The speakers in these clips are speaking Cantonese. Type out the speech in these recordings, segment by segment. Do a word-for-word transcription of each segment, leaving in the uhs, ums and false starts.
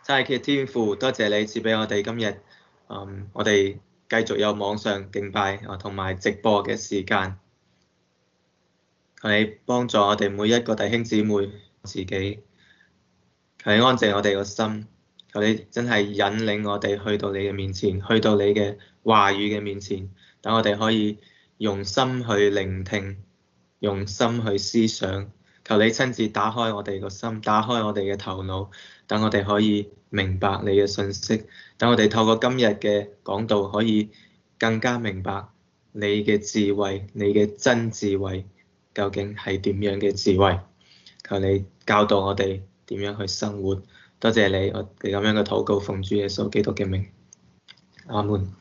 真係嘅天父，多謝你賜俾我哋今日，嗯，我哋繼續有網上敬拜啊，同埋直播嘅時間。求你幫助我哋每一個弟兄姊妹自己，求你安靜我哋個心，求你真係引領我哋去到你嘅面前，去到你嘅話語嘅面前，等我哋可以用心去聆聽，用心去思想。求你親自打開我哋個心，打開我哋嘅頭腦，等我哋可以明白你嘅信息，等我哋透過今日嘅講道可以更加明白你嘅智慧，你嘅真智慧究竟係點樣嘅智慧。求你教導我哋點樣去生活。多謝你，我哋咁樣嘅禱告奉主耶穌基督嘅名，阿門。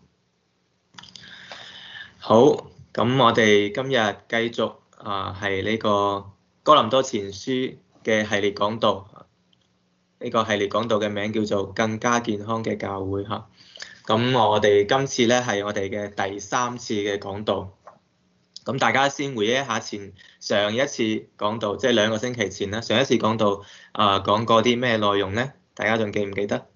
好，咁我哋今日繼續啊，係呢個哥林多前書嘅系列講道。呢個系列講道嘅名叫做更加健康嘅教會嚇。咁我哋今次咧係我哋嘅第三次嘅講道。咁大家先回憶一下前上一次講道，即係兩個星期前啦。上一次講道啊，講過啲咩內容咧？大家仲記唔記得？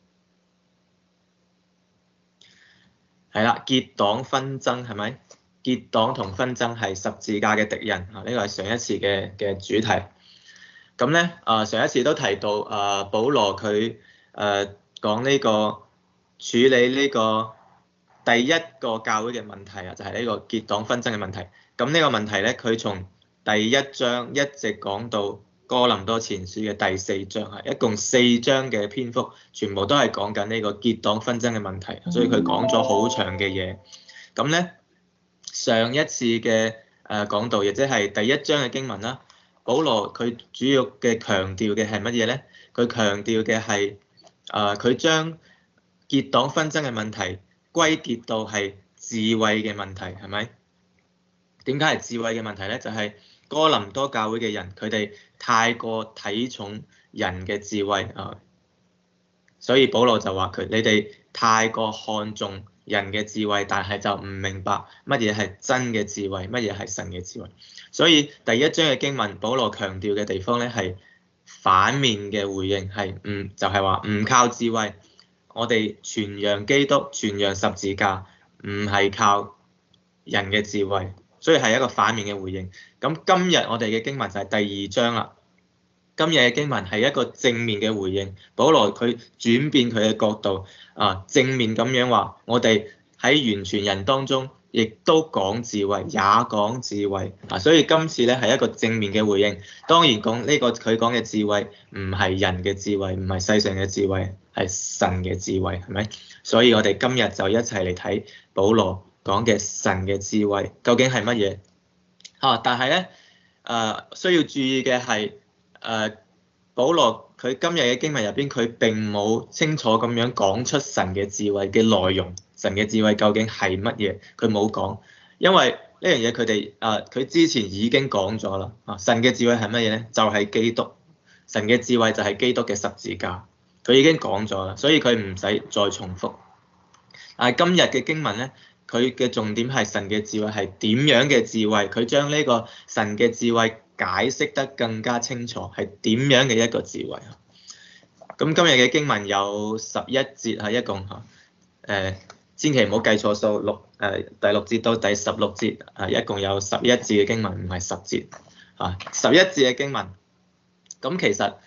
係啦，結黨紛爭係咪？結黨同紛爭係十字架嘅敵人啊！呢個係上一次嘅嘅主題。咁咧啊，上一次都提到啊，保羅佢誒講呢個處理呢個第一個教會嘅問題啊，就係呢個結黨紛爭嘅問題。咁呢個問題咧，佢從第一章一直講到哥林多前書嘅第四章啊，一共四章嘅篇幅，全部都係講緊呢個結黨紛爭嘅問題，所以佢講咗好長嘅嘢。咁咧，上一次嘅誒講道，亦即係第一章嘅經文啦。保羅佢主要嘅強調嘅係乜嘢咧？佢強調嘅係誒佢將結黨紛爭嘅問題歸結到係智慧嘅問題，係咪？點解係智慧嘅問題咧？就係哥林多教會嘅人，佢哋太過睇重人嘅智慧啊，所以保羅就話佢你哋太過看重人嘅智慧，但係就唔明白乜嘢係真嘅智慧，乜嘢係神嘅智慧。所以第一章嘅經文，保羅強調嘅地方咧係反面嘅回應，係唔就係話唔靠智慧，我哋傳揚基督、傳揚十字架，唔係靠人嘅智慧，所以係一個反面嘅回應。咁今日我哋嘅經文就係第二章啦。今日嘅經文係一個正面嘅回應，保羅佢轉變佢嘅角度啊，正面咁樣話，我哋喺完全人當中，亦都講智慧，也講智慧啊，所以今次咧係一個正面嘅回應。當然講呢個佢講嘅智慧唔係人嘅智慧，唔係世上嘅智慧，係神嘅智慧，係咪？所以我哋今日就一齊嚟睇保羅講嘅神嘅智慧究竟係乜嘢啊？但係咧誒需要注意嘅係。誒，保羅佢今日嘅經文入邊，佢並冇清楚咁樣講出神嘅智慧嘅內容，神嘅智慧究竟係乜嘢？佢冇講，因為呢樣嘢佢哋誒佢之前已經講咗啦。啊，神嘅智慧係乜嘢咧？就係基督，神嘅智慧就係基督嘅十字架，佢已經講咗啦，所以佢唔使再重複。但係今日嘅經文咧，佢嘅重點係神嘅智慧係點樣嘅智慧，佢將呢個神嘅智慧解釋得更加清楚，係點樣嘅一個智慧。咁今日嘅經文有十一節啊，一共嚇，誒千祈唔好計錯數，六誒第六節到第十六節啊，一共有十一節嘅經文，唔係十節啊，十一節嘅經文。咁其實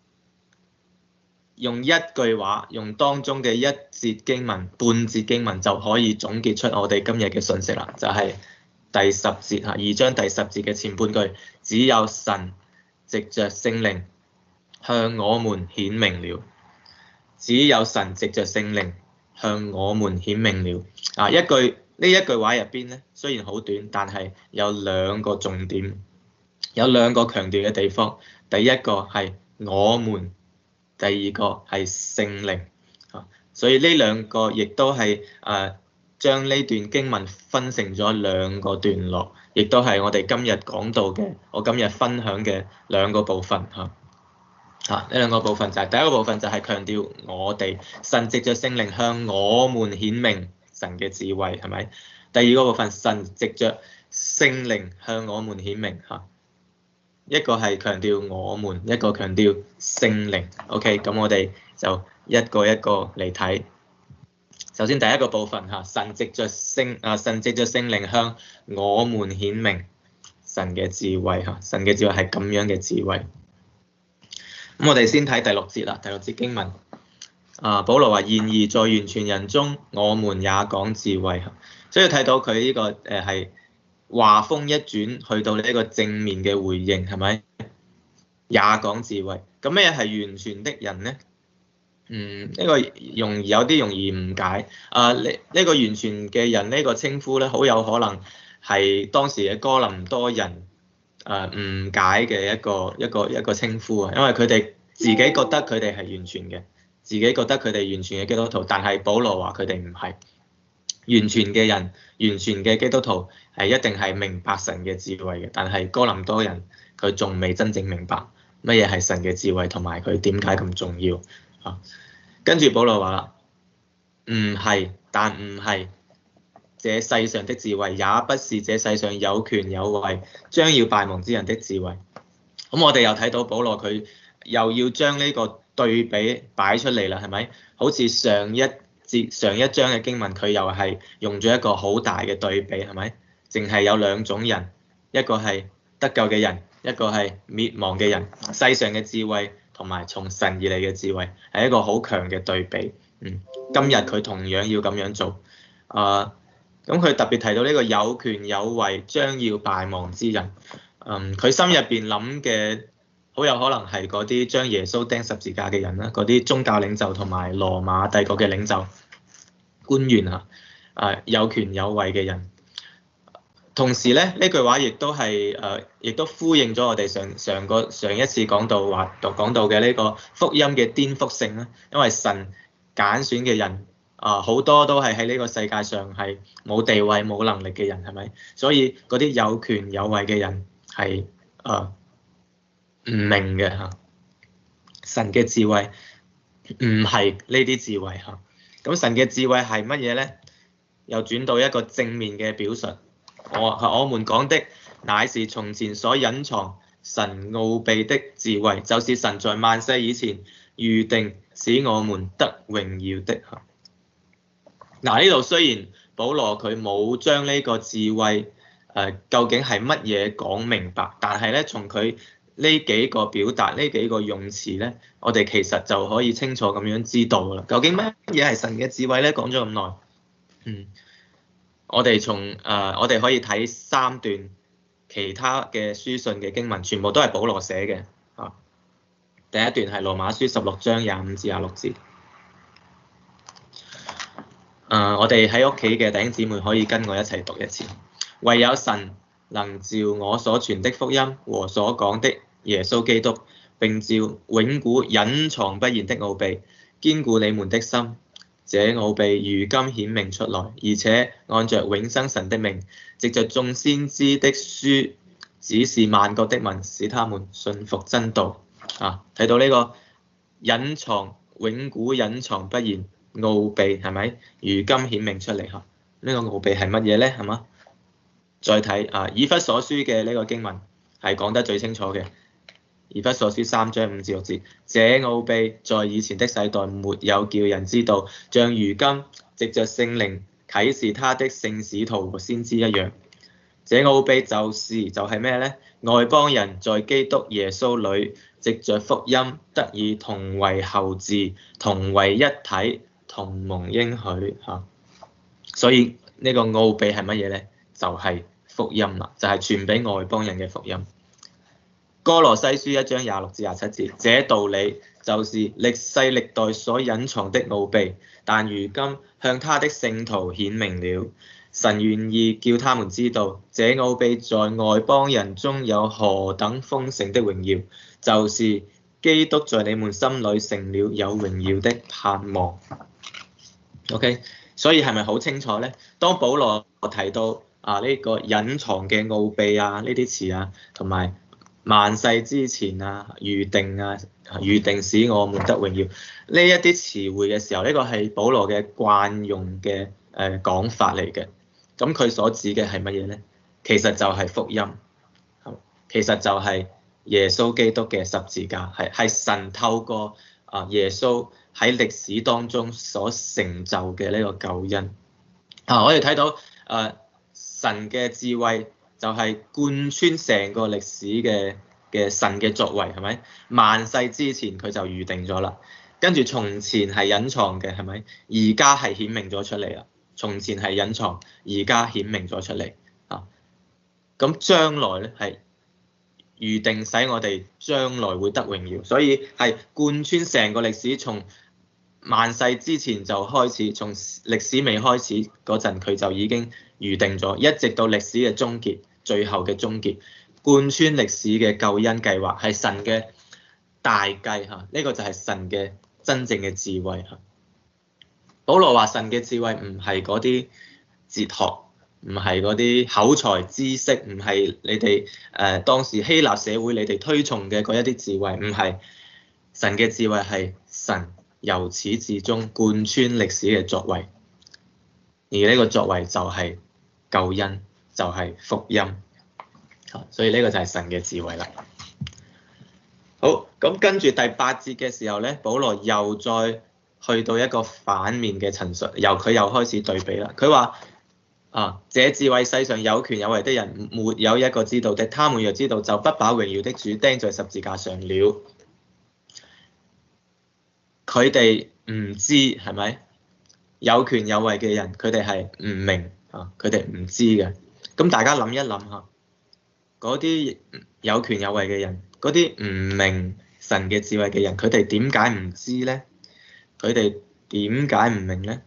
用一句話，用當中嘅一節經文、半節經文就可以總結出我哋今日嘅信息啦，就係第十節嚇，二章第十節嘅前半句，只有神藉着聖靈向我們顯明了，只有神藉着聖靈向我們顯明了。啊，一句呢一句話入邊咧，雖然好短，但係有兩個重點，有兩個強調嘅地方。第一個係我們。第二個係聖靈，所以呢兩個亦都係誒將呢段經文分成咗兩個段落，亦都係我哋今日講到嘅，我今日分享嘅兩個部分嚇。嚇呢兩個部分就係第一個部分就係強調我哋神藉着聖靈向我們顯明神嘅智慧，係咪？第二個部分神藉着聖靈向我們顯明嚇。 一個係強調我們，一個強調聖靈。OK，咁我哋就一個一個嚟睇。首先第一個部分嚇，神藉着聖啊，神藉着聖靈向我們顯明神嘅智慧嚇，神嘅智慧係咁樣嘅智慧。咁我哋先睇第六節啦，第六節經文。啊，保羅話：然而在完全人中，我們也講智慧。所以睇到佢呢個誒係話鋒一轉，去到呢個正面嘅回應，係咪？也講智慧。咁咩係完全的人呢？嗯，呢個容易有啲容易誤解。啊，呢呢個完全嘅人呢個稱呼咧，好有可能係當時嘅哥林多人誒誤解嘅一個一個一個稱呼啊，因為佢哋自己覺得佢哋係完全嘅。自己覺得佢哋完全嘅基督徒，但係保羅話佢哋唔係完全嘅人，完全嘅基督徒係一定係明白神嘅智慧嘅。但係哥林多人佢仲未真正明白乜嘢係神嘅智慧，同埋佢點解咁重要啊？跟住保羅話啦，唔係，但唔係這世上的智慧，也不是這世上有權有位將要敗亡之人的智慧。咁我哋又睇到保羅佢又要將呢個對比擺出嚟啦，係咪？好似上一節上一章嘅經文，佢又係用咗一個好大嘅對比，係咪？淨係有兩種人，一個係得救嘅人，一個係滅亡嘅人。世上嘅智慧同埋從神而嚟嘅智慧係一個好強嘅對比。嗯，今日佢同樣要咁樣做。啊，咁佢特別提到呢個有權有位將要敗亡之人。嗯，佢心入邊諗嘅，好有可能係嗰啲將耶穌釘十字架嘅人啦，嗰啲宗教領袖同埋羅馬帝國嘅領袖官員啊，啊有權有位嘅人。同時咧，呢句話亦都係誒，亦都呼應咗我哋上上個上一次講到話講到嘅呢個福音嘅顛覆性啦。因為神揀選嘅人啊，好多都係喺呢個世界上係冇地位冇能力嘅人，係咪？所以嗰啲有權有位嘅人係誒唔明嘅嚇，神嘅智慧唔係呢啲智慧嚇。咁神嘅智慧係乜嘢咧？又轉到一個正面嘅表述。我我們講的乃是從前所隱藏神奧秘的智慧，就是神在萬世以前預定使我們得榮耀的嚇。嗱，呢度雖然保羅佢冇將呢個智慧誒究竟係乜嘢講明白，但係咧從佢呢幾個表達呢幾個用詞咧，我哋其實就可以清楚咁樣知道啦。究竟乜嘢係神嘅智慧咧？講咗咁耐，嗯，我哋從誒、呃、我哋可以睇三段其他嘅書信嘅經文，全部都係保羅寫嘅啊。第一段係羅馬書十六章廿五至廿六節。誒、uh，我哋喺屋企嘅弟兄姊妹可以跟我一齊讀一次。唯有神能照我所傳的福音和所講的耶穌基督，並照永古隱藏不言的奧秘，堅固你們的心。這奧秘如今顯明出來，而且按着永生神的命，藉着眾先知的書，指示萬國的民，使他們信服真道。啊，睇到呢個隱藏、永古、隱藏不言。奧秘係咪？如今顯明出嚟嚇，呢個奧秘係乜嘢咧？係嘛？再睇啊，以弗所書嘅呢個經文係講得最清楚嘅。以弗所書三章五至六節，這奧秘在以前的世代沒有叫人知道，像如今藉着聖靈啟示他的聖使徒和先知一樣。這奧秘就是就係咩咧？外邦人在基督耶穌裏藉着福音得以同為後嗣，同為一體，同蒙應許嚇。所以呢個奧秘係乜嘢咧？就係福音啦，就係傳俾外邦人嘅福音。歌羅西書一章廿六至廿七節，這道理就是歷世歷代所隱藏的奧秘，但如今向他的聖徒顯明了。神願意叫他們知道，這奧秘在外邦人中有何等豐盛的榮耀，就是基督在你們心裏成了有榮耀的盼望。OK，所以係咪好清楚咧？當保羅提到啊呢個隱藏嘅奧秘啊呢啲詞啊，同埋萬世之前啊預定啊預定使我們得榮耀呢一啲詞彙嘅時候，呢個係保羅嘅慣用嘅誒講法嚟嘅。咁佢所指嘅係乜嘢咧？其實就係福音，其實就係耶穌基督嘅十字架，係係神透過啊耶穌喺歷史當中所成就嘅呢個救恩。啊，我哋睇到誒神嘅智慧就係貫穿成個歷史嘅嘅神嘅作為，係咪？萬世之前佢就預定咗啦，跟住從前係隱藏嘅，係咪？而家係顯明咗出嚟啦。從前係隱藏，而家顯明咗出嚟啊！咁將來咧係預定使我哋將來會得榮耀，所以係貫穿成個歷史，從萬世之前就開始，從歷史未開始嗰陣佢就已經預定咗，一直到歷史嘅終結，最後嘅終結，貫穿歷史嘅救恩計劃係神嘅大計嚇，呢個就係神嘅真正嘅智慧嚇。保羅話神嘅智慧唔係嗰啲哲學，唔係嗰啲口才知識，唔係你哋誒當時希臘社會你哋推崇嘅嗰一啲智慧，唔係。神嘅智慧係神由始至終貫穿歷史嘅作為，而呢個作為就係救恩，就係福音。所以呢個就係神嘅智慧啦。好，咁跟住第八節嘅時候咧，保羅又再去到一個反面嘅陳述，由佢又開始對比啦。佢話啊，這智慧世上有權有位的人沒有一個知道的，他們若知道，就不把榮耀的主釘在十字架上了。佢哋唔知係咪？有權有位嘅人，佢哋係唔明啊，佢哋唔知嘅。咁大家諗一諗下，嗰啲有權有位嘅人，嗰啲唔明神嘅智慧嘅人，佢哋點解唔知咧？佢哋點解唔明咧？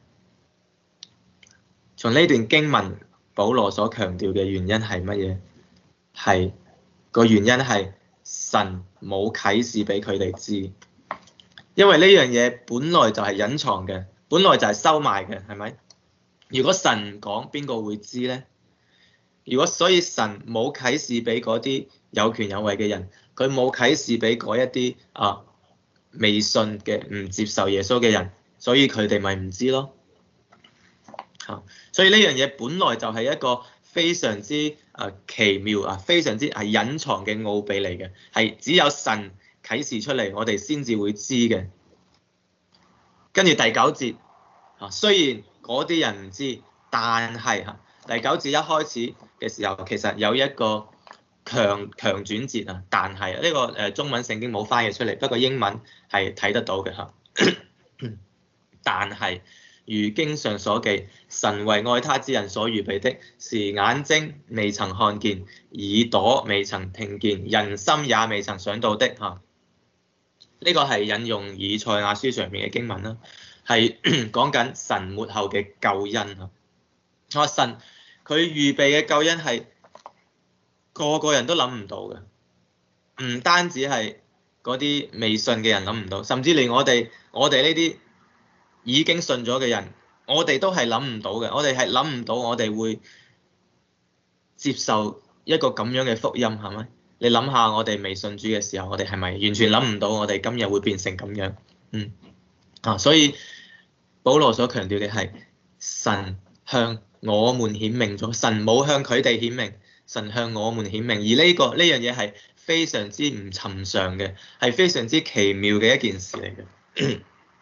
從呢段經文，保羅所強調嘅原因係乜嘢？係個原因係神冇啟示俾佢哋知，因為呢樣嘢本來就係隱藏嘅，本來就係收埋嘅，係咪？如果神唔講，邊個會知咧？如果所以神冇啟示俾嗰啲有權有位嘅人，佢冇啟示俾嗰一啲啊未信嘅唔接受耶穌嘅人，所以佢哋咪唔知咯。嚇！所以呢樣嘢本來就係一個非常之啊奇妙啊，非常之係隱藏嘅奧秘嚟嘅，係只有神啟示出嚟，我哋先至會知嘅。跟住第九節嚇，雖然嗰啲人唔知，但係嚇第九節一開始嘅時候，其實有一個強強轉折啊，但係呢個誒中文聖經冇翻譯出嚟，不過英文係睇得到嘅嚇。但係如經上所記，神為愛他之人所預備的，是眼睛未曾看見，耳朵未曾聽見，人心也未曾想到的嚇。呢個係引用以賽亞書上面嘅經文啦，係講緊神末後嘅救恩嚇。我話神佢預備嘅救恩係個個人都諗唔到嘅，唔單止係嗰啲未信嘅人諗唔到，甚至連我哋我哋呢啲已經信咗嘅人，我哋都係諗唔到嘅。我哋係諗唔到我哋會接受一個咁樣嘅福音，係咪？你諗下，我哋未信主嘅時候，我哋係咪完全諗唔到我哋今日會變成咁樣？嗯啊，所以保羅所強調嘅係神向我們顯明咗，神冇向佢哋顯明，神向我們顯明。而呢個呢樣嘢係非常之唔尋常嘅，係非常之奇妙嘅一件事嚟嘅。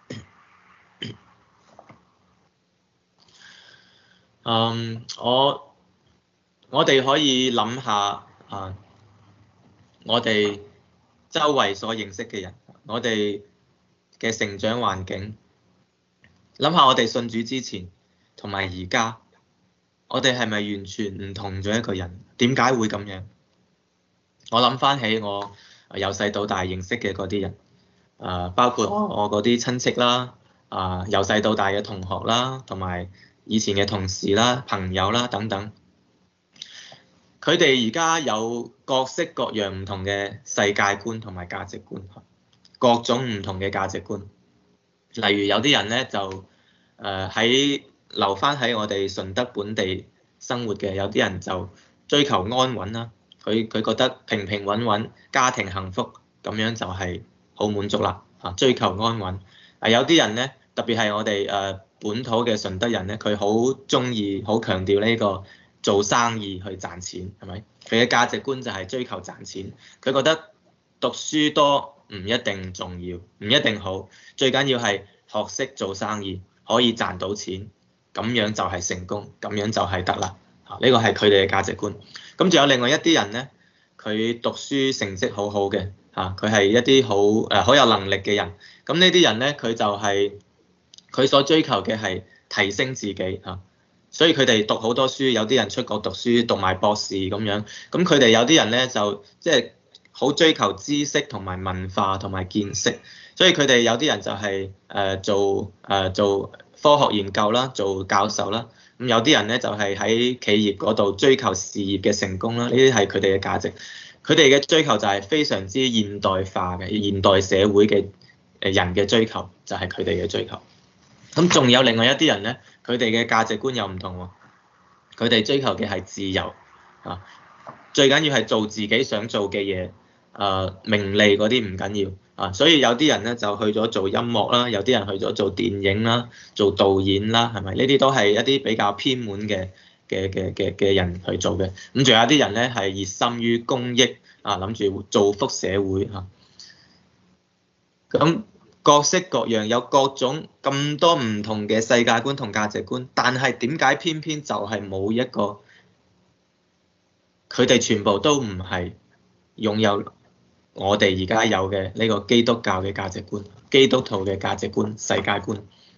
嗯，我我哋可以諗下啊，我哋周圍所認識嘅人，我哋嘅成長環境，諗下我哋信主之前同埋而家，我哋係咪完全唔同咗一個人？點解會咁樣？我諗翻起我由細到大認識嘅嗰啲人，啊，包括我嗰啲親戚啦，啊，由細到大嘅同學啦，同埋以前嘅同事啦、朋友啦等等，佢哋而家有各式各樣唔同嘅世界觀同埋價值觀，各種唔同嘅價值觀。例如有啲人咧就誒喺留翻喺我哋順德本地生活嘅，有啲人就追求安穩啦，佢佢覺得平平穩穩、家庭幸福咁樣就係好滿足啦嚇，追求安穩。啊，有啲人咧，特別係我哋誒本土嘅順德人咧，佢好中意、好強調呢個做生意去賺錢，係咪？佢嘅價值觀就係追求賺錢，佢覺得讀書多唔一定重要，唔一定好，最緊要係學識做生意，可以賺到錢，咁樣就係成功，咁樣就係得啦。呢個係佢哋嘅價值觀。咁仲有另外一啲人咧，佢讀書成績好好嘅嚇，佢係一啲好誒好有能力嘅人。咁呢啲人咧，佢就係佢所追求嘅係提升自己嚇。所以佢哋讀好多書，有啲人出國讀書，讀埋博士咁樣。咁佢哋有啲人咧就即係好追求知識同埋文化同埋見識。所以佢哋有啲人就係誒做誒做科學研究啦，做教授啦。咁有啲人咧就係喺企業嗰度追求事業嘅成功啦。呢啲係佢哋嘅價值。佢哋嘅追求就係非常之現代化嘅現代社會嘅誒人嘅追求，就係佢哋嘅追求。咁仲有另外一啲人咧，佢哋嘅價值觀又唔同喎。佢哋追求嘅係自由啊，最緊要係做自己想做嘅嘢。誒名利嗰啲唔緊要啊，所以有啲人咧就去咗做音樂啦，有啲人去咗做電影啦，做導演啦，係咪？呢啲都係一啲比較偏門嘅嘅嘅嘅嘅人去做嘅。咁仲有啲人咧係熱心於公益啊，諗住造福社會嚇。咁各式各樣，有各種咁多唔同嘅世界觀同價值觀，但係點解偏偏就係冇一個？佢哋全部都唔係擁有我哋而家有嘅呢個基督教嘅價值觀、基督徒嘅價值觀、世界觀。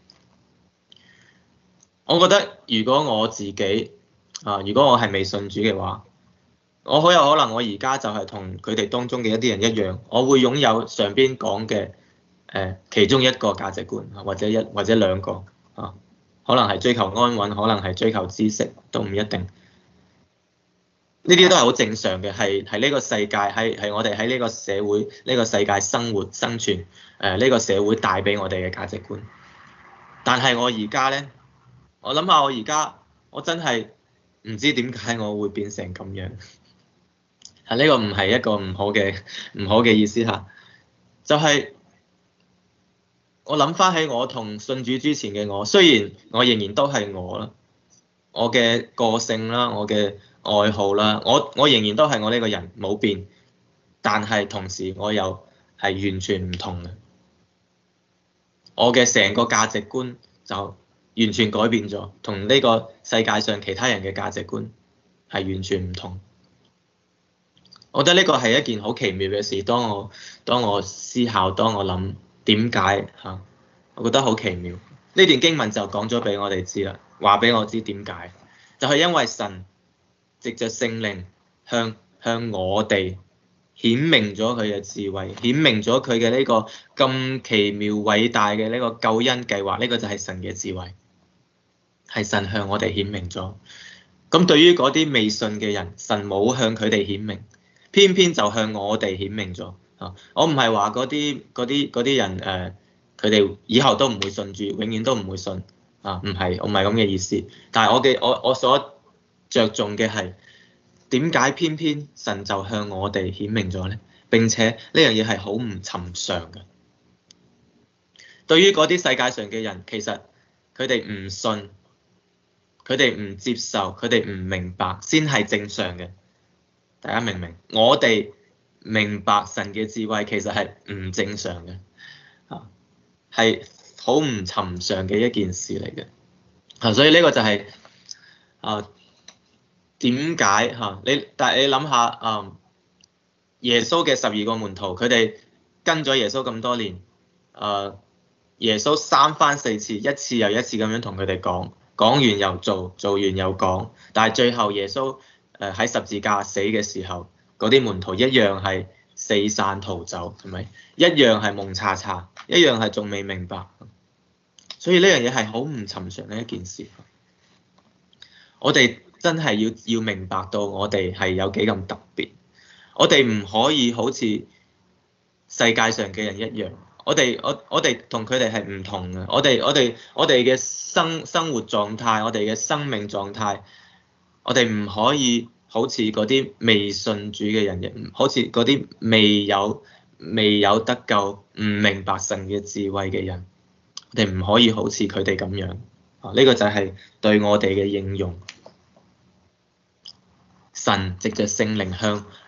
我覺得如果我自己啊，如果我係未信主嘅話，我好有可能我而家就係同佢哋當中嘅一啲人一樣，我會擁有上邊講嘅誒其中一個價值觀，或者一或者兩個啊，可能係追求安穩，可能係追求知識，都唔一定。呢啲都係好正常嘅，係係呢個世界，係係我哋喺呢個社會、呢個世界生活生存，誒呢個社會帶俾我哋嘅價值觀。但係我而家咧，我諗下我而家，我真係唔知點解我會變成咁樣。係呢個唔係一個唔好嘅唔好嘅意思嚇，就係我諗翻起我同信主之前嘅我，雖然我仍然都係我啦，我嘅個性啦，我嘅愛好啦，我我仍然都係我呢個人冇變，但係同時我又係完全唔同嘅，我嘅成個價值觀就完全改變咗，同呢個世界上其他人嘅價值觀係完全唔同。我覺得呢個係一件好奇妙嘅事，當我當我思考，當我諗點解嚇，我覺得好奇妙。呢段經文就講咗俾我哋知啦，話俾我知點解，就係因為神藉着聖靈向向我哋顯明咗佢嘅智慧，顯明咗佢嘅呢個咁奇妙偉大嘅呢個救恩計劃。呢個就係神嘅智慧，係神向我哋顯明咗。咁對於嗰啲未信嘅人，神冇向佢哋顯明，偏偏就向我哋顯明咗。啊，我唔係話嗰啲嗰啲嗰啲人誒，佢哋以後都唔會信主，永遠都唔會信。啊，唔係，我唔係咁嘅意思。但係我嘅我我所着重嘅係點解偏偏神就向我哋顯明咗咧？並且呢樣嘢係好唔尋常嘅。對於嗰啲世界上嘅人，其實佢哋唔信，佢哋唔接受，佢哋唔明白，先係正常嘅。大家明唔明？我哋明白神嘅智慧，其實係唔正常嘅，啊，係好唔尋常嘅一件事嚟嘅。啊，所以呢個就係啊。點解嚇你？但係你諗下，啊，耶穌嘅十二個門徒，佢哋跟咗耶穌咁多年，誒，耶穌三番四次，一次又一次咁樣同佢哋講，講完又做，做完又講，但係最後耶穌誒喺十字架死嘅時候，嗰啲門徒一樣係四散逃走，係咪？一樣係蒙查查，一樣係仲未明白，所以呢樣嘢係好唔尋常嘅一件事。我哋真係要要明白到我哋係有幾咁特別，我哋唔可以好似世界上嘅人一樣，我哋我我哋同佢哋係唔同嘅，我哋我哋我哋嘅生生活狀態，我哋嘅生命狀態，我哋唔可以好似嗰啲未信主嘅人，亦好似嗰啲未有未有得救、唔明白神嘅智慧嘅人，我哋唔可以好似佢哋咁樣。啊，呢個就係對我哋嘅應用。神藉着聖靈向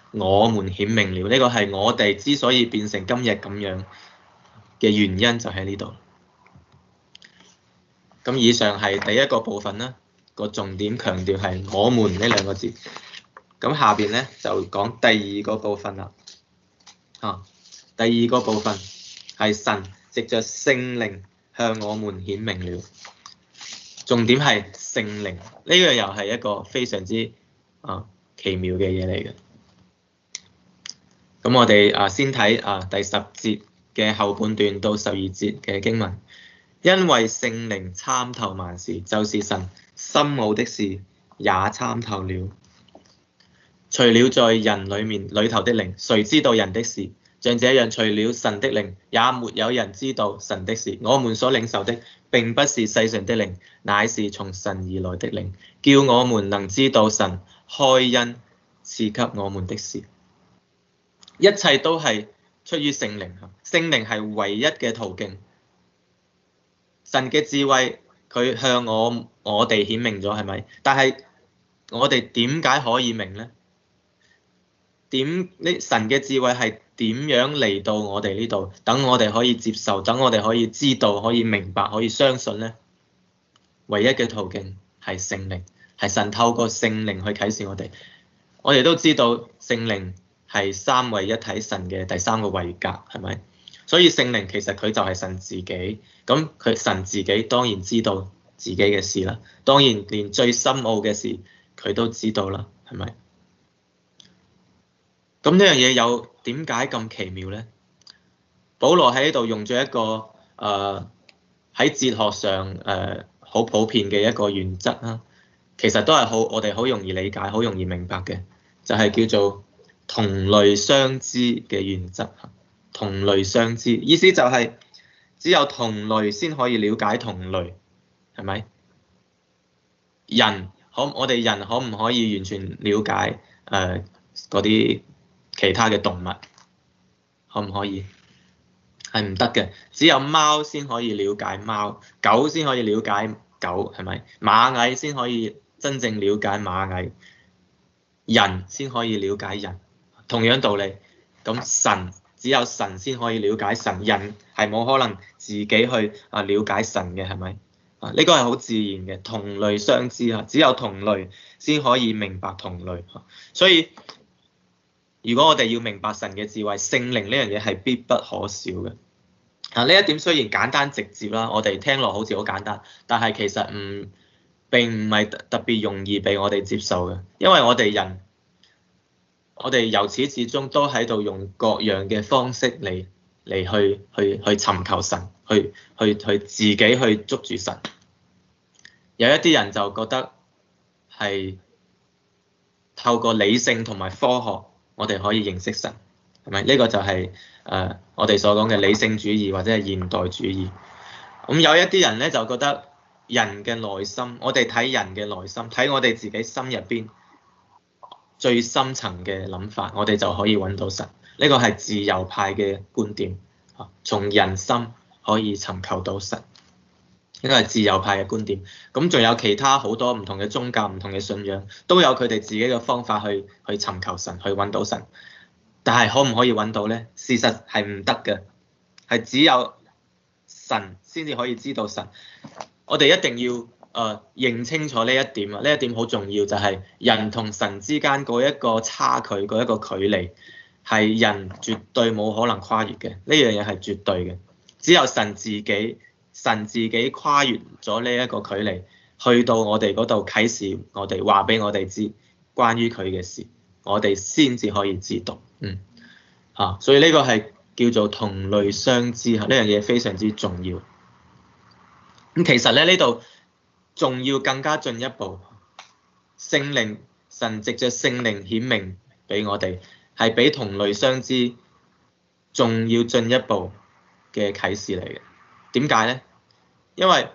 我們顯明了。呢個係我哋之所以變成今日咁樣嘅原因，就喺呢度。咁以上係第一個部分啦，個重點強調係我們呢兩個字。咁下邊咧就講第二個部分啦。啊，第二個部分係神藉着聖靈向我們顯明了。重點係聖靈，呢個又係一個非常之啊奇妙嘅嘢嚟嘅。咁我哋啊先睇啊第十節嘅後半段到十二節嘅經文。因為聖靈參透萬事，就是神深奧的事也參透了。除了在人裡面裡頭的靈，誰知道人的事？像這樣，除了神的靈，也沒有人知道神的事。我們所領受的並不是世上的靈，乃是從神而來的靈，叫我們能知道神開恩賜給我們的事。一切都係出於聖靈，聖靈係唯一嘅途徑。神嘅智慧，佢向我我哋顯明咗，係咪？但係我哋點解可以明呢？點呢？神嘅智慧係點樣嚟到我哋呢度？等我哋可以接受，等我哋可以知道，可以明白，可以相信呢？唯一嘅途徑係聖靈，係神透過聖靈去啟示我哋。我哋都知道聖靈係三位一體神嘅第三個位格，係咪？所以聖靈其實佢就係神自己，咁佢神自己當然知道自己嘅事啦，當然連最深奧嘅事佢都知道啦，係咪？咁呢樣嘢有點解咁奇妙呢？保羅喺呢度用咗一個誒喺、呃、哲學上誒好、呃、普遍嘅一個原則啦，其實都係好我哋好容易理解、好容易明白嘅，就係、是、叫做同類相知嘅原則。同類相知，意思就係只有同類先可以了解同類，係咪？人可我哋人可唔可以完全了解誒嗰啲其他嘅動物？可唔可以？係唔得嘅，只有貓先可以了解貓，狗先可以了解狗，係咪？螞蟻先可以真正了解螞蟻，人先可以了解人。同樣道理，咁神。只有神先可以了解神，人係冇可能自己去啊了解神嘅，係咪？啊，呢個係好自然嘅，同類相知啊，只有同類先可以明白同類。所以如果我哋要明白神嘅智慧，聖靈呢樣嘢係必不可少嘅。啊，呢一點雖然簡單直接啦，我哋聽落好似好簡單，但係其實唔並唔係特別容易被我哋接受嘅，因為我哋人。我哋由始至終都喺度用各樣嘅方式嚟嚟去去去尋求神，去去去自己去捉住神。有一啲人就覺得係透過理性同埋科學，我哋可以認識神，係咪？呢個就係誒我哋所講嘅理性主義或者係現代主義。咁有一啲人咧就覺得人嘅內心，我哋睇人嘅內心，睇我哋自己心入邊最深層嘅諗法，我哋就可以揾到神。呢個係自由派嘅觀點，從人心可以尋求到神。呢個係自由派嘅觀點。咁仲有其他好多唔同嘅宗教、唔同嘅信仰，都有佢哋自己嘅方法去去尋求神，去揾到神。但係可唔可以揾到呢？事實係唔得嘅，係只有神先至可以知道神。我哋一定要誒、uh, 認清楚呢一點啊！呢一點好重要，就係人同神之間嗰一個差距，嗰一個距離係人絕對冇可能跨越嘅。呢樣嘢係絕對嘅，只有神自己，神自己跨越咗呢一個距離，去到我哋嗰度啟示我哋，話俾我哋知關於佢嘅事，我哋先至可以知道。嗯，啊，所以呢個係叫做同類相知啊！呢樣嘢非常之重要。咁其實咧呢度。仲要更加進一步，聖靈神藉着聖靈顯明俾我哋，係比同類相知仲要進一步嘅啟示嚟嘅。點解呢？因為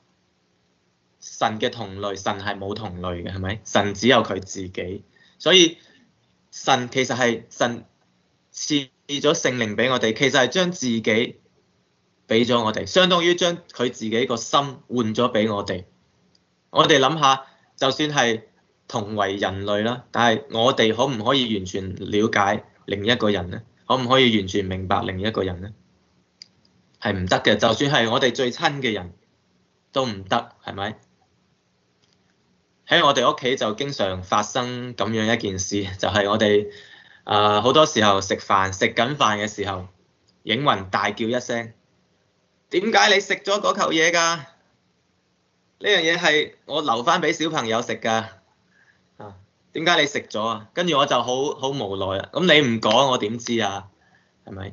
神嘅同類，神係冇同類嘅，係咪？神只有佢自己，所以神其實係神賜咗聖靈俾我哋，其實係將自己俾咗我哋，相當於將佢自己個心換咗俾我哋。我哋諗下，就算係同為人類啦，但係我哋可唔可以完全了解另一個人咧？可唔可以完全明白另一個人咧？係唔得嘅，就算係我哋最親嘅人都唔得，係咪？喺我哋屋企就經常發生咁樣一件事，就係我哋誒好多時候食飯食緊飯嘅時候，影雲大叫一聲：點解你食咗嗰嚿嘢㗎？呢樣嘢係我留翻俾小朋友食㗎。啊，點解你食咗啊？跟住我就好好無奈啊！咁你唔講我點知啊？係咪？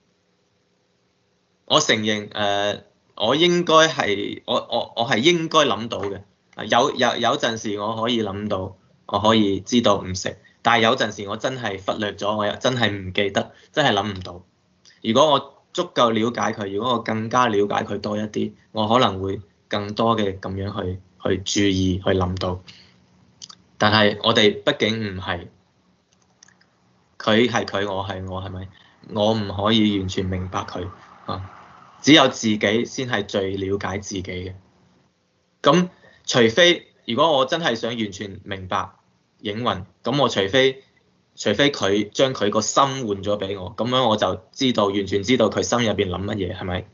我承認誒、呃，我應該係我我我係應該諗到嘅。有有有陣時我可以諗到，我可以知道唔食，但係有陣時我真係忽略咗，我又真係唔記得，真係諗唔到。如果我足夠了解佢，如果我更加了解佢多一啲，我可能會更多嘅咁樣去去注意去諗到。但係我哋畢竟唔係，佢係佢，我係我，係咪？我唔可以完全明白佢啊，只有自己先係最了解自己嘅。咁除非如果我真係想完全明白影雲，咁我除非除非佢將佢個心換咗俾我，咁樣我就知道完全知道佢心入邊諗乜嘢，係咪？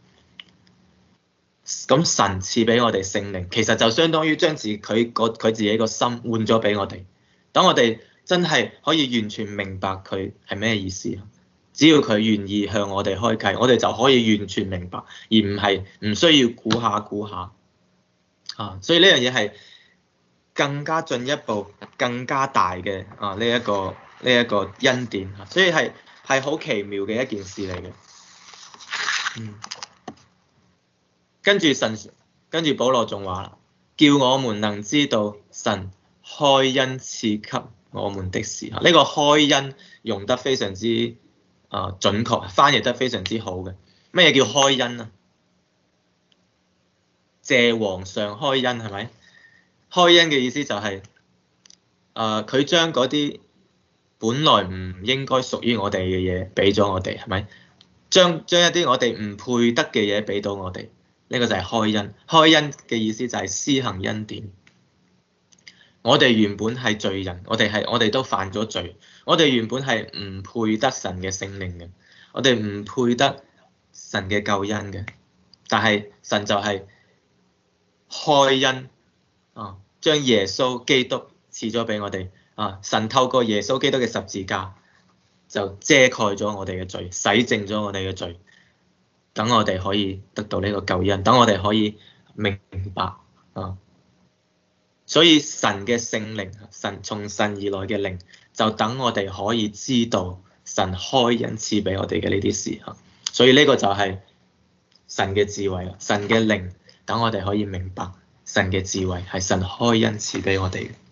咁神賜俾我哋聖靈，其實就相當於將自佢個佢自己個心換咗俾我哋，等我哋真係可以完全明白佢係咩意思。只要佢願意向我哋開啟，我哋就可以完全明白，而唔係唔需要估下估下。啊，所以呢樣嘢係更加進一步、更加大嘅啊！呢一個呢一個恩典，所以係係好奇妙嘅一件事嚟嘅。嗯，跟住神，跟住保羅仲話啦，叫我們能知道神開恩賜給我們的時候，呢個開恩用得非常之啊準確，翻譯得非常之好嘅。咩叫開恩啊？謝皇上開恩係咪？開恩嘅意思就係誒佢將嗰啲本來唔應該屬於我哋嘅嘢俾咗我哋，係咪？將將一啲我哋唔配得嘅嘢俾到我哋，呢個就係開恩。開恩嘅意思就係施行恩典。我哋原本係罪人，我哋係我哋都犯咗罪，我哋原本係唔配得神嘅聖靈嘅，我哋唔配得神嘅救恩嘅，但係神就係開恩啊，將耶穌基督賜咗俾我哋啊！神透過耶穌基督嘅十字架就遮蓋咗我哋嘅罪，洗淨咗我哋嘅罪，等我哋可以得到呢個救恩，等我哋可以明白啊！所以神嘅聖靈，神從神而來嘅靈，就等我哋可以知道神開恩賜俾我哋嘅呢啲事啊！所以呢個就係神嘅智慧啦，神嘅靈。等我哋可以明白神嘅智慧係神開恩賜俾我哋嘅。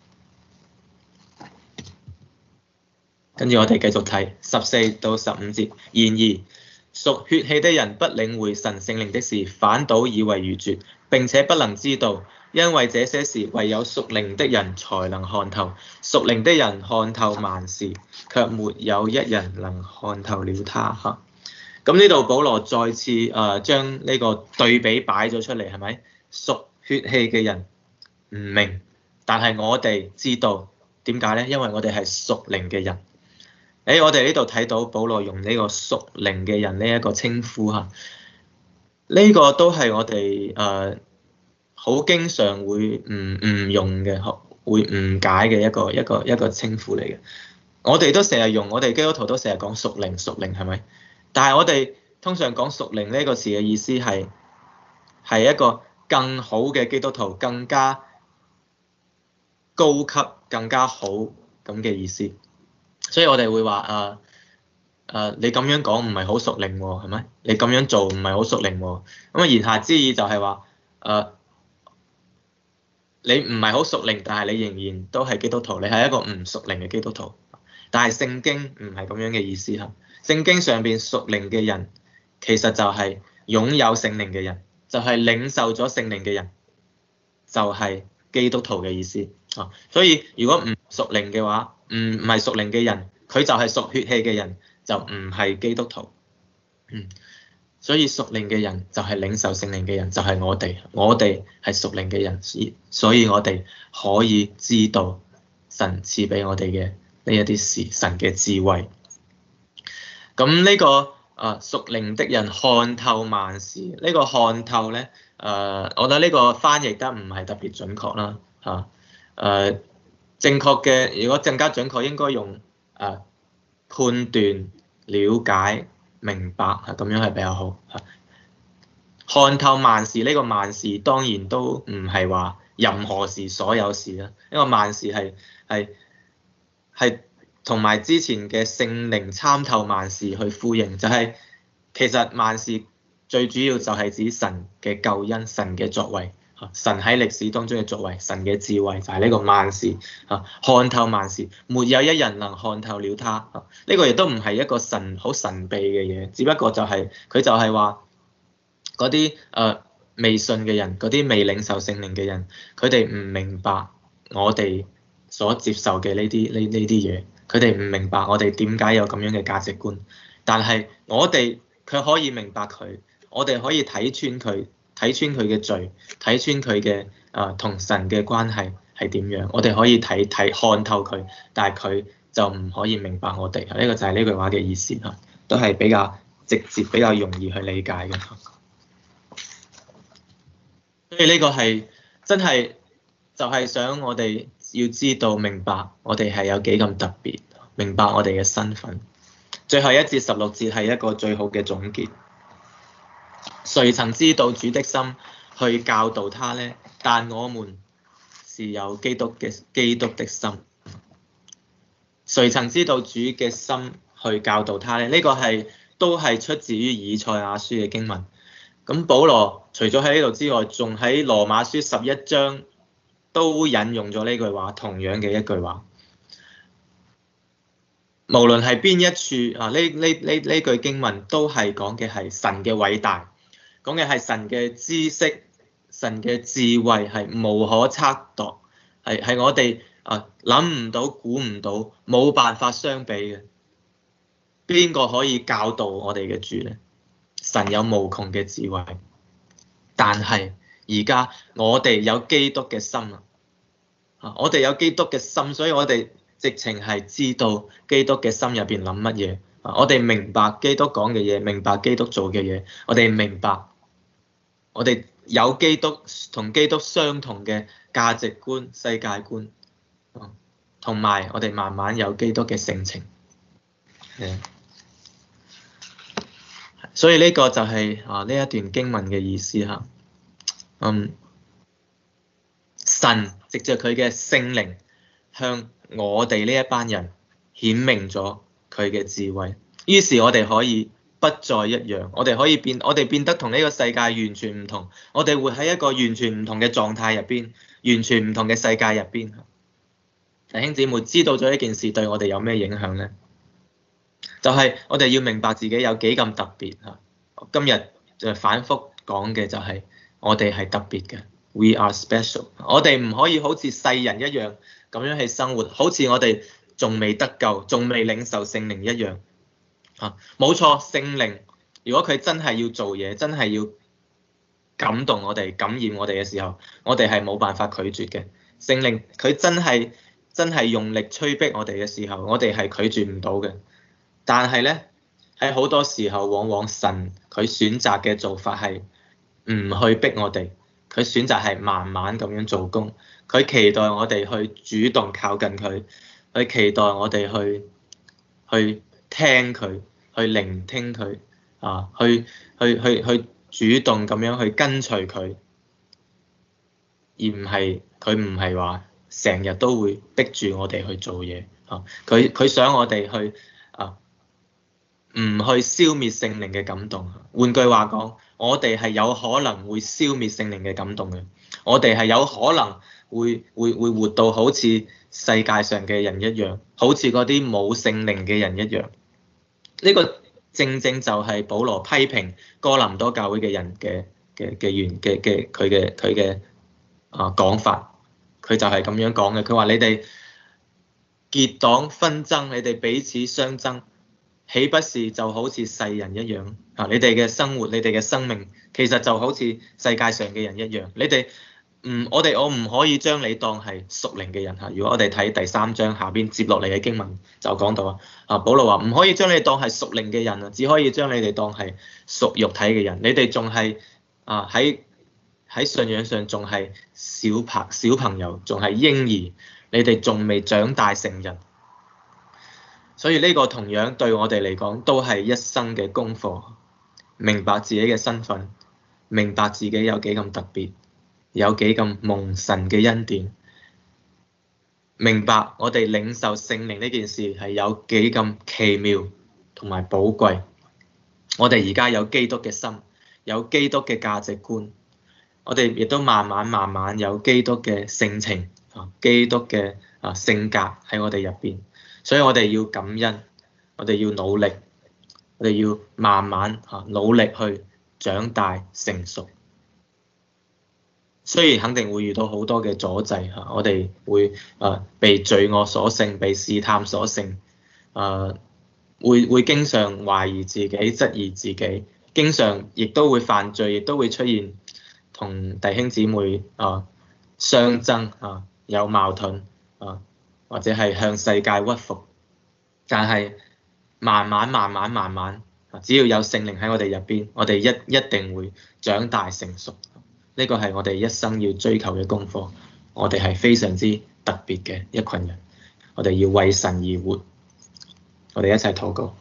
跟住我哋繼續睇十四到十五節。然而屬血氣的人不領會神聖靈的事，反倒以為愚拙，並且不能知道，因為這些事唯有屬靈的人才能看透。屬靈的人看透萬事，卻沒有一人能看透了他。嚇！咁呢度保羅再次誒將呢個對比擺咗出嚟，係咪？屬血氣嘅人唔明，但係我哋知道點解咧？因為我哋係屬靈嘅人。誒，我哋呢度睇到保羅用呢個屬靈嘅人呢一個稱呼嚇，呢個都係我哋誒好經常會唔唔用嘅，會誤解嘅一個一個一個稱呼嚟嘅。我哋都成日用，我哋基督徒都成日講屬靈屬靈，係咪？但係我哋通常講屬靈呢個詞嘅意思係係一個更好嘅基督徒，更加高級、更加好咁嘅意思。所以我哋會話誒誒，你咁樣講唔係好屬靈喎，係咪？你咁樣做唔係好屬靈喎。咁啊言下之意就係話誒，你唔係好屬靈，但係你仍然都係基督徒，你係一個唔屬靈嘅基督徒。但係聖經唔係咁樣嘅意思嚇。聖經上邊屬靈嘅人，其實就係擁有聖靈嘅人，就係領受咗聖靈嘅人，就係基督徒嘅意思啊。所以如果唔屬靈嘅話，唔唔係屬靈嘅人，佢就係屬血氣嘅人，就唔係基督徒。嗯，所以屬靈嘅人就係領受聖靈嘅人，就係我哋，我哋係屬靈嘅人，所以我哋可以知道神賜俾我哋嘅呢一啲事，神嘅智慧。咁呢、這個誒、呃、屬靈的人看透萬事，呢、這個看透咧誒、呃，我覺得呢個翻譯得唔係特別準確啦嚇。誒、啊呃、正確嘅，如果更加準確，應該用誒、呃、判斷、了解、明白嚇，咁樣係比較好嚇。看透萬事，呢、這個萬事當然都唔係話任何事、所有事啦，因為萬事係係係。同埋之前嘅聖靈參透萬事去呼應，就係、是、其實萬事最主要就係指神嘅救恩、神嘅作為，神喺歷史當中嘅作為，神嘅智慧就係呢個萬事啊，看透萬事，沒有一人能看透了他。呢、這個亦都唔係一個神好神秘嘅嘢，只不過就係、是、佢就係話嗰啲誒未信嘅人，嗰啲未領受聖靈嘅人，佢哋唔明白我哋所接受嘅呢啲呢呢啲嘢。佢哋唔明白我哋點解有咁樣嘅價值觀，但係我哋佢可以明白佢，我哋可以睇穿佢，睇穿佢嘅罪，睇穿佢嘅誒同神嘅關係係點樣，我哋可以睇睇看透佢，但係佢就唔可以明白我哋。呢個就係呢句話嘅意思嚇，都係比較直接、比較容易去理解嘅。所以呢個係真係就係想我哋要知道明白我哋係有幾咁特別，明白我哋嘅身份。最後一節十六節係一個最好嘅總結。誰曾知道主的心去教導他呢？但我們是有基督嘅基督的心。誰曾知道主嘅心去教導他呢？呢個係都係出自於以賽亞書嘅經文。咁保羅除咗喺呢度之外，仲喺羅馬書十一章都引用咗呢句話，同樣嘅一句話。無論係邊一處啊，呢呢呢呢句經文都係講嘅係神嘅偉大，講嘅係神嘅知識、神嘅智慧係無可測度，係係我哋啊諗唔到、估唔到、冇辦法相比嘅。邊個可以教導我哋嘅主呢？神有無窮嘅智慧，但係而家我哋有基督嘅心啊！我哋有基督嘅心，所以我哋直情係知道基督嘅心入邊諗乜嘢啊！我哋明白基督講嘅嘢，明白基督做嘅嘢，我哋明白我哋有基督同基督相同嘅價值觀、世界觀，同埋我哋慢慢有基督嘅性情。所以呢個就係啊呢一段經文嘅意思嚇。嗯，神藉着佢嘅聖靈向我哋呢一班人顯明咗佢嘅智慧，於是我哋可以不再一樣，我哋可以變，我哋變得同呢個世界完全唔同，我哋活喺一個完全唔同嘅狀態入邊，完全唔同嘅世界入邊。弟兄姊妹，知道咗呢件事對我哋有咩影響呢？就係我哋要明白自己有幾咁特別嚇。今日就反覆講嘅就係我哋係特別嘅 ，We are special。我哋唔可以好似世人一樣咁樣去生活，好似我哋仲未得救、仲未領受聖靈一樣。嚇，冇錯，聖靈如果佢真係要做嘢，真係要感動我哋、感染我哋嘅時候，我哋係冇辦法拒絕嘅。聖靈佢真係真係用力催逼我哋嘅時候，我哋係拒絕唔到嘅。但係咧，喺好多時候，往往神佢選擇嘅做法係唔去逼我哋，佢選擇係慢慢咁樣做工。佢期待我哋去主動靠近佢，佢期待我哋去去聽佢，去聆聽佢啊，去去去去主動咁樣去跟隨佢，而唔係佢唔係話成日都會逼住我哋去做嘢啊。佢佢想我哋去啊。唔去消滅聖靈嘅感動。換句話講，我哋係有可能會消滅聖靈嘅感動嘅。我哋係有可能會會會活到好似世界上嘅人一樣，好似嗰啲冇聖靈嘅人一樣。呢個正正就係保羅批評哥林多教會嘅人嘅嘅嘅原嘅嘅佢嘅佢嘅啊講法。佢就係咁樣講嘅。佢話你哋結黨紛爭，你哋彼此相爭，豈不是就好似世人一樣啊？你哋嘅生活，你哋嘅生命，其實就好似世界上嘅人一樣。你哋唔，我哋我唔可以將你當係屬靈嘅人嚇。如果我哋睇第三章下邊接落嚟嘅經文就講到啊，啊保羅話唔可以將你當係屬靈嘅人啊，只可以將你哋當係屬肉體嘅人。你哋仲係啊喺喺信仰上仲係小朋小朋友，仲係嬰兒，你哋仲未長大成人。所以呢個同樣對我哋嚟講都係一生嘅功課，明白自己嘅身份，明白自己有幾咁特別，有幾咁蒙神嘅恩典，明白我哋領受聖靈呢件事係有幾咁奇妙同埋寶貴。我哋而家有基督嘅心，有基督嘅價值觀，我哋亦都慢慢慢慢有基督嘅性情啊，基督嘅啊性格喺我哋入邊。所以我哋要感恩，我哋要努力，我哋要慢慢嚇努力去長大成熟。雖然肯定會遇到好多嘅阻滯嚇，我哋會誒被罪惡所勝，被試探所勝，誒會會經常懷疑自己、質疑自己，經常亦都會犯罪，亦都會出現同弟兄姊妹啊相爭啊，有矛盾啊。或者係向世界屈服，但係慢慢慢慢慢慢，只要有聖靈喺我哋入邊，我哋一一定會長大成熟。呢個係我哋一生要追求嘅功課。我哋係非常之特別嘅一群人，我哋要為神而活。我哋一齊禱告。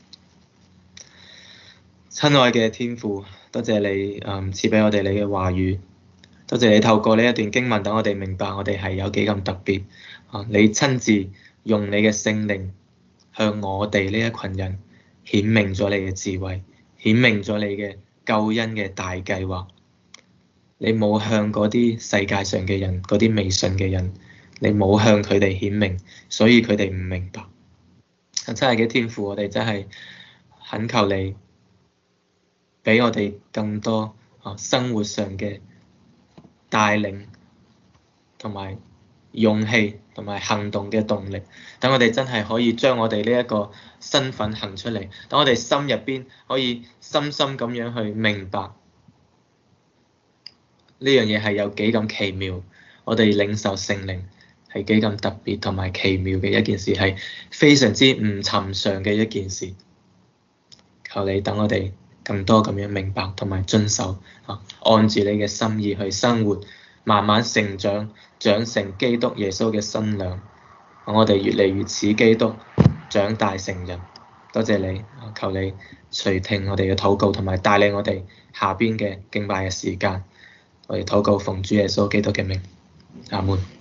親愛嘅天父，多謝你誒賜俾我哋你嘅話語，多謝你透過呢一段經文，等我哋明白我哋係有幾咁特別。你親自用你嘅聖靈向我哋呢一群人顯明咗你嘅智慧，顯明咗你嘅救恩嘅大計劃。你冇向嗰啲世界上嘅人，嗰啲未信嘅人，你冇向佢哋顯明，所以佢哋唔明白。真係嘅天父，我哋真係懇求你俾我哋更多啊生活上嘅帶領同埋勇氣同埋行動嘅動力，等我哋真係可以將我哋呢一個身份行出嚟，等我哋心入邊可以深深咁樣去明白呢樣嘢係有幾咁奇妙，我哋領受聖靈係幾咁特別同埋奇妙嘅一件事，係非常之唔尋常嘅一件事。求你等我哋更多咁樣明白同埋遵守啊，按住你嘅心意去生活，慢慢成長，長成基督耶穌嘅新娘，我哋越嚟越似基督，長大成人。多謝你，求你垂聽我哋嘅禱告，同埋帶領我哋下邊嘅敬拜嘅時間。我哋禱告奉主耶穌基督嘅名，阿門。